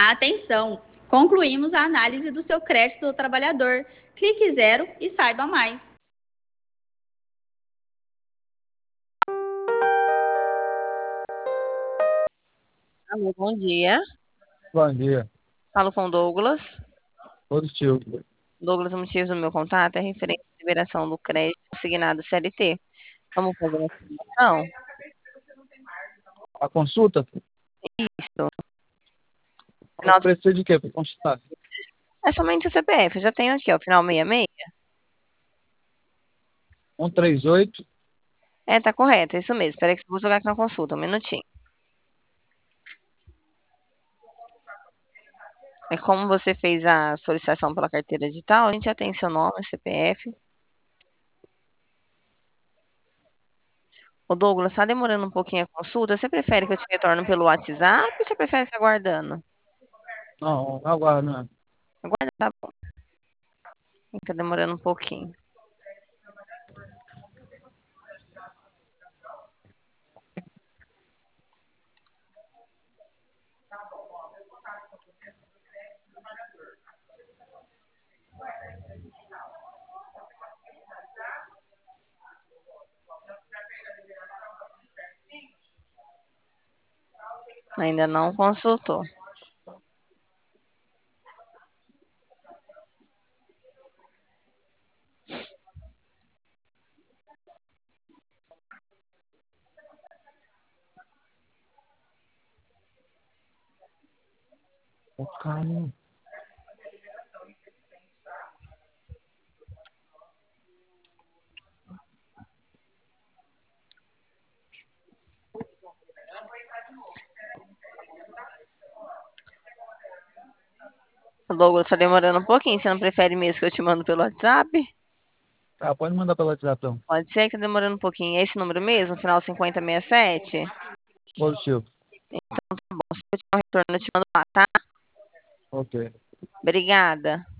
Atenção! Concluímos a análise do seu crédito do trabalhador. Clique zero e saiba mais. Alô, bom dia. Bom dia. Falo com o Douglas. Positivo. Douglas, o motivo do meu contato é referente à liberação do crédito assignado CLT. Vamos fazer uma simulação? A consulta? Isso. Mas Final do- precisa de quê para consultar? É somente o CPF. Eu já tenho aqui, ó, final 66. 138. É, tá correto, é isso mesmo. Espera que eu vou jogar aqui na consulta, um minutinho. É como você fez a solicitação pela carteira digital, a gente já tem seu nome, CPF. Ô Douglas, tá demorando um pouquinho a consulta? Você prefere que eu te retorne pelo WhatsApp ou você prefere ficar aguardando? Não, agora não. Aguarda, tá bom. Tá demorando um pouquinho. Ainda não consultou. Calma. O Douglas tá demorando um pouquinho. Você não prefere mesmo que eu te mando pelo WhatsApp? Tá, pode mandar pelo WhatsApp, então. Pode ser que tá demorando um pouquinho. É esse número mesmo, final 5067? Positivo. Bom, se eu tiver um retorno, eu te mando lá, tá? Ok. Obrigada.